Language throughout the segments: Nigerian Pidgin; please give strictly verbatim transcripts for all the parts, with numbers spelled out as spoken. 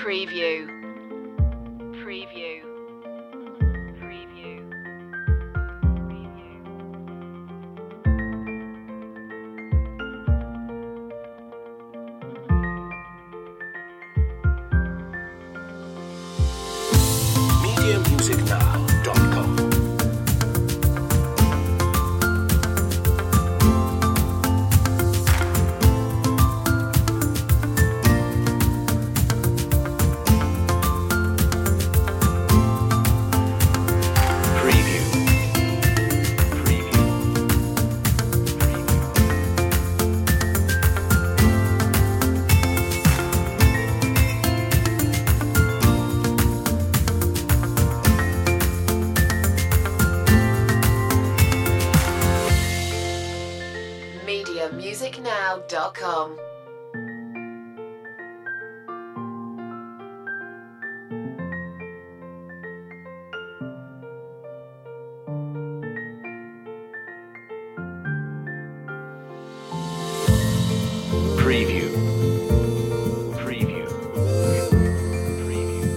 Preview. Preview. Preview. media music now dot com. media music now dot com. Preview. Preview. Preview.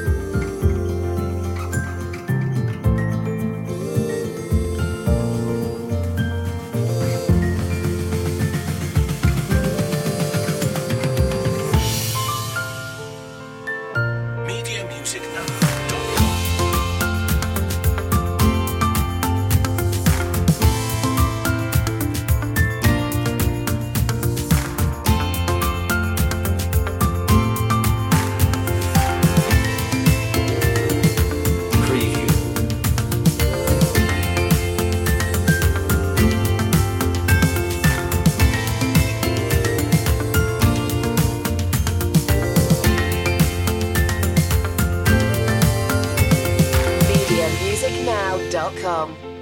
media music now dot com. Preview. media music now dot com.